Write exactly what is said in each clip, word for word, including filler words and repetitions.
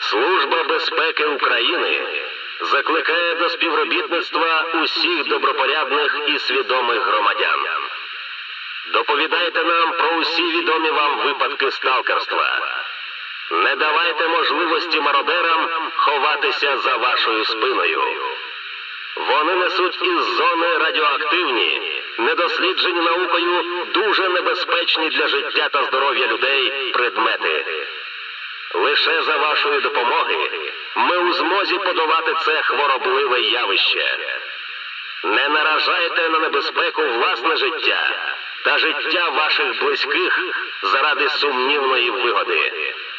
Служба безпеки України закликає до співробітництва усіх добропорядних і свідомих громадян. Доповідайте нам про усі відомі вам випадки сталкерства. Не давайте можливості мародерам ховатися за вашою спиною. Вони несуть із зони радіоактивні, недосліджені наукою, дуже небезпечні для життя та здоров'я людей предмети. Лише за вашої допомоги ми у змозі подолати це хворобливе явище. Не наражайте на небезпеку власне життя та життя ваших близьких заради сумнівної вигоди.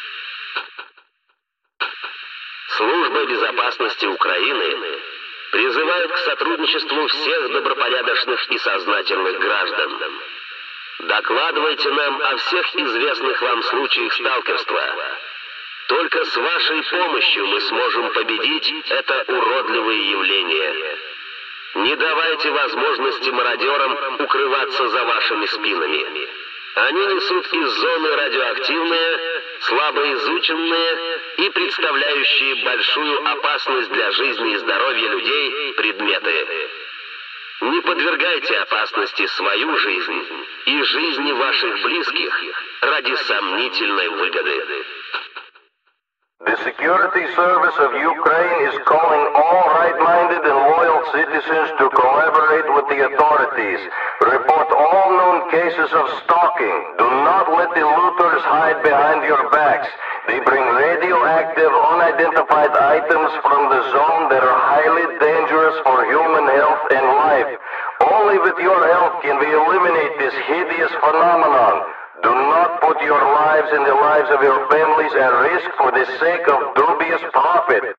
Служба безопасности Украины призывает к сотрудничеству всех добропорядочных и сознательных граждан. Докладывайте нам о всех известных вам случаях сталкерства. Только с вашей помощью мы сможем победить это уродливое явление. Не давайте возможности мародерам укрываться за вашими спинами. Они несут из зоны радиоактивные, слабоизученные и представляющие большую опасность для жизни и здоровья людей предметы. Не подвергайте опасности свою жизнь и жизни ваших близких ради сомнительной выгоды. The Security Service of Ukraine is calling all right-minded and loyal citizens to collaborate with the authorities. Report all known cases of stalking. Do not let the looters hide behind your backs. They bring radioactive, unidentified items from the zone that are highly dangerous for human health and life. Only with your help can we eliminate this hideous phenomenon. Do not put your lives and the lives of your families at risk for the sake of dubious profit.